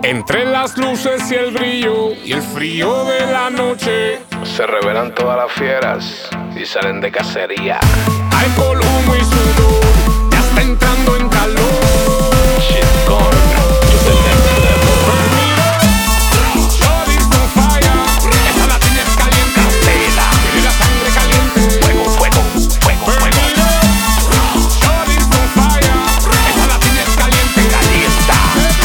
Entre las luces y el brillo y el frío de la noche, se revelan todas las fieras y salen de cacería. Alcohol, humo y sudor, ya está entrando en calor. Yo soy Shorty's on fire, esa la tienes caliente. Candela. Tiene la sangre caliente. Fuego, fuego, fuego, fuego. Shorty's on fire, esa la tienes caliente. Calienta.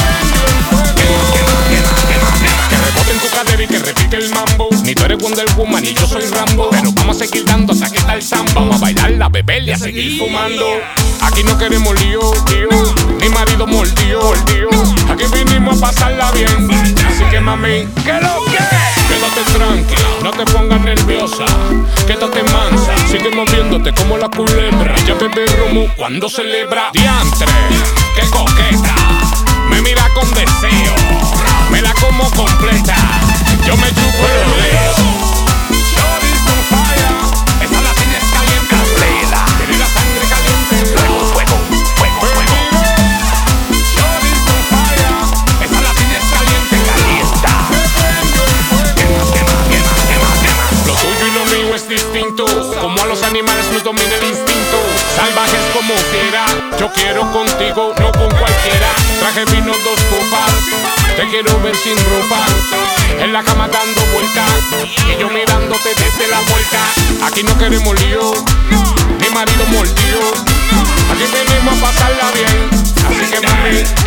Que rebote en tu cadera y que repique el mambo. Ni tú eres Wonder Woman ni yo soy Rambo, pero vamos a seguir dando hasta que está el sambo. Vamos a bailar, a beber y a seguir fumando. Aquí no queremos lío, ni marido mordido. Aquí vinimos a pasarla bien. Así que mami, ¿qué lo que? Quédate tranquila, no te pongas nerviosa. Quédate mansa, sigue moviéndote como la culebra. Ella bebe romo cuando celebra. Diantre, qué coqueta, me mira con deseo. Me la como completa, yo me chupo los dedos. Shorty's on fire, esa la tienes caliente. Candela. Tiene la sangre caliente. Fuego, fuego, fuego, fuego. Shorty's on fire, esa la tienes caliente. Calienta. Quema, quema, quema, quema, quema. Lo tuyo y lo mío es distinto. Como a los animales nos domina el instinto. Salvajes como fiera, yo quiero contigo, no con cualquiera. Traje vino 2 copas, te quiero ver sin ropa. En la cama dando vueltas y yo mirándote desde la vuelta. Aquí no queremos lío, ni marido mordido. Aquí venimos a pasarla bien. Así que mami,